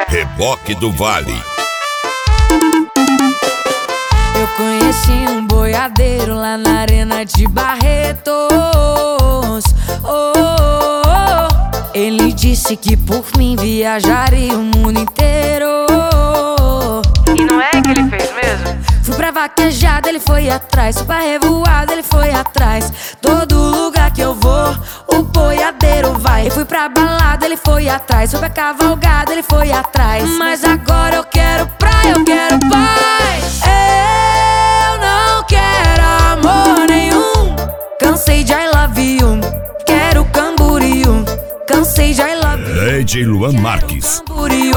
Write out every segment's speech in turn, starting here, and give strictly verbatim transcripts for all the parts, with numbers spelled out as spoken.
Reboque do Vale. Eu conheci um boiadeiro lá na Arena de Barretos. Oh, oh, oh. Ele disse que por mim viajaria o mundo inteiro. E não é que ele fez mesmo? Fui pra vaquejada, ele foi atrás. Fui pra revoada, ele foi atrás. Todo lugar que eu vou, o boiadeiro vai. Eu fui pra balada, ele foi atrás. Fui pra cavalgada, ele foi atrás. Mas agora eu quero praia, eu quero paz. Eu não quero amor nenhum. Cansei de I love you. Quero Camboriú. Cansei de I love you. Lady Luan Marques. Camboriú.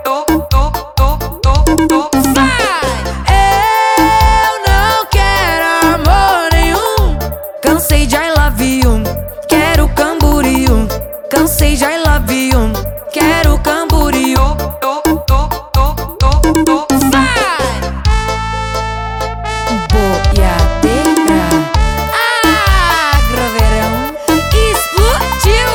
Cansei de I love you, quero Camboriú. Cansei de I love you, quero Camboriú. Boiadeira, Agroverão explodiu.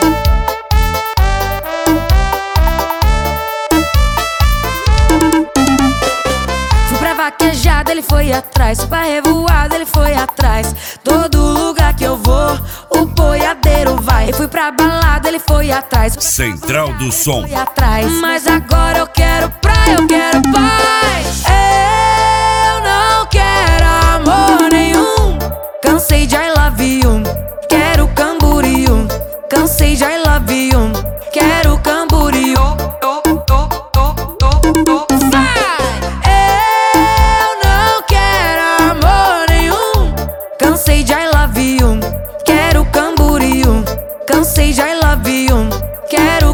Fui pra vaquejada, ele foi atrás. Fui pra revoada, ele foi atrás. Todo lugar que eu vou, o boiadeiro vai. Eu fui pra balada, ele foi atrás. Central do Som. Foi atrás. Mas agora eu quero praia, eu quero paz. Eu não quero amor nenhum. Cansei de I love you, quero Camboriú. Cansei de I love you, quero Camboriú. Cansei de I love you, quero Camboriú. Cansei de I love you, quero